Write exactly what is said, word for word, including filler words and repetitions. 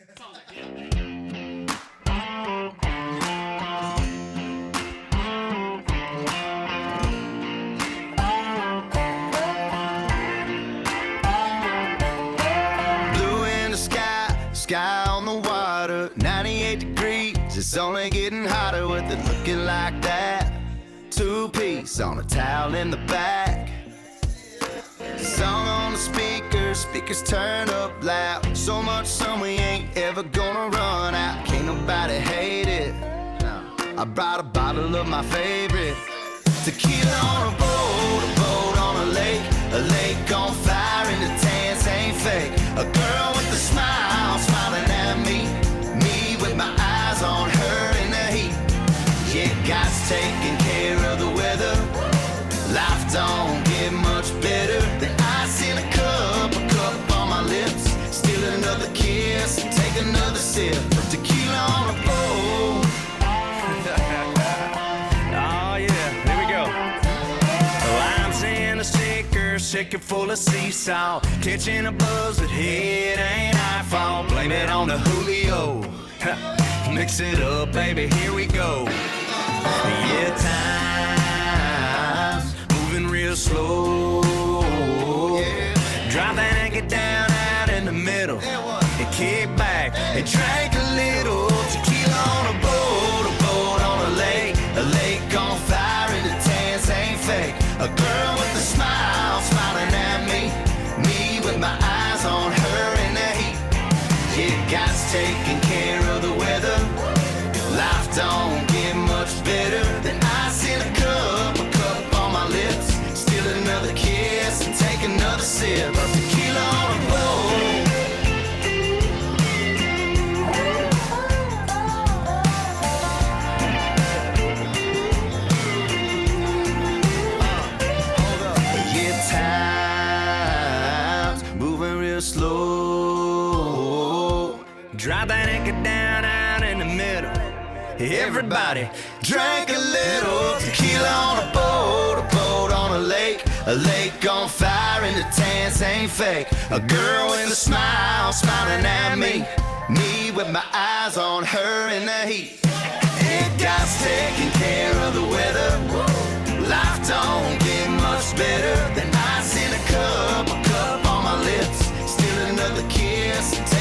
Blue in the sky, sky on the water, ninety-eight degrees, it's only getting hotter with it looking like that. Two-piece on a towel in the back. Song on the speakers, speakers turn up loud. So much sun we ain't ever gonna run out. Can't nobody hate it. I brought a bottle of my favorite tequila on a boat, a boat on a lake, a lake on fire and the tans ain't fake. A girl with a smile, smiling at me, me with my eyes on her in the heat. Yeah, God's taking care of the weather. Life don't get much better than ice in a cup, a cup on my lips. Steal another kiss, take another sip of tequila on a boat. Oh yeah, here we go. Lines in a sticker, shaker full of sea salt, catching a buzz, but hey, it ain't our fault. Blame it on the Julio. Mix it up, baby, here we go. Yeah, time's moving real slow. Drop that anchor down out in the middle and kick back and drink a little tequila on a boat, a boat on a lake, a lake on fire and the tans ain't fake. A girl with a smile, smiling at me, me with my eyes on her in the heat. Yeah, God's taking care of the weather. Life don't get much better than ice in a cup, a cup on my lips. Steal another kiss and take another sip of tequila on a boat. Yeah, time's moving real slow. Drop that anchor down out in the middle. Everybody drank a little tequila on a boat, a boat on a lake, a lake on fire and the tans ain't fake. A girl with a smile, smiling at me, me with my eyes on her in the heat. Yeah, God's taking care of the weather. Life don't get much better than ice in a cup, a cup on my lips. Steal another kiss.